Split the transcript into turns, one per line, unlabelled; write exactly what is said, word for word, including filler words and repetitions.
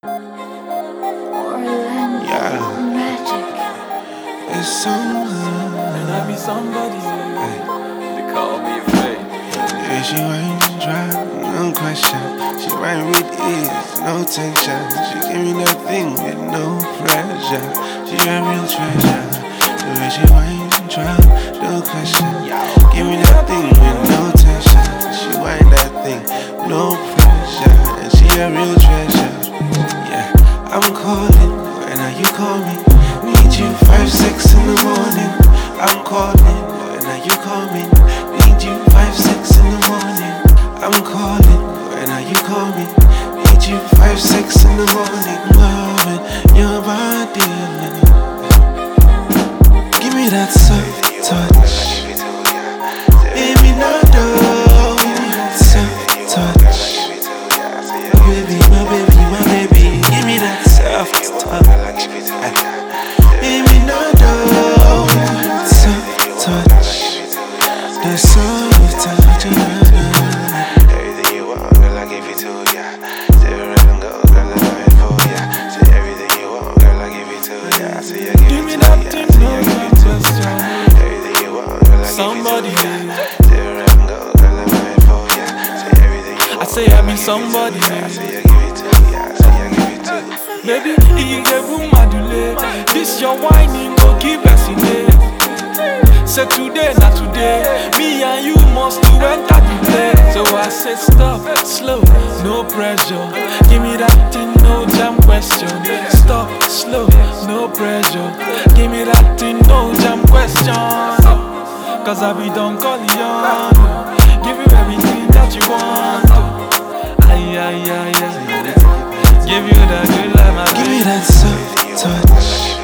Orlando
Yeah,
Magic.
it's someone.
And I be somebody.
Hey.
They call me a fake.
Yeah, she ain't dry, no question. She ride with ease, no tension. She give me that thing with no pressure. She a real treasure. The way she winds and dry, no question. Give me that thing with no tension. She wind that thing, no pressure. And she a real treasure. Yeah, I'm calling, when are you call me? Need you five, six in the morning. I'm calling, when are you coming? Need you five, six in the morning. I'm calling, when are you coming? Need you five, six in the morning. Loving your body. Give me that soft touch. Baby, not though. Give me that soft touch. Baby, my baby, my baby. Give me that soft touch. Baby, not though. Give me that soft touch. That soft touch.
Everything you want, girl, I give it to ya. Zero and go, girl, I got it for ya. Say everything you want, girl, I give it to ya. Say I give
Give me
it to
that
ya.
thing,
Say
no
I give it to
question.
ya. Everything you want, girl, I
Somebody.
give it to ya. Zero and go, girl, I got it for ya. Say everything you want,
I say
girl,
I be
give it to
somebody.
ya. Say I give it to ya. Say I give it to ya.
Baby, you get room adule. This your whining go keep us in it. Say today, not today. Me and you must to enter the play. So I said stop, slow, no pressure. Give me that thing, no jam question. Stop, slow, no pressure. Give me that thing, no jam question. Cause I be done calling on. Give you everything that you want. Ay, ay, ay, ay. Give you that good life, my
Give me
baby.
that soft touch.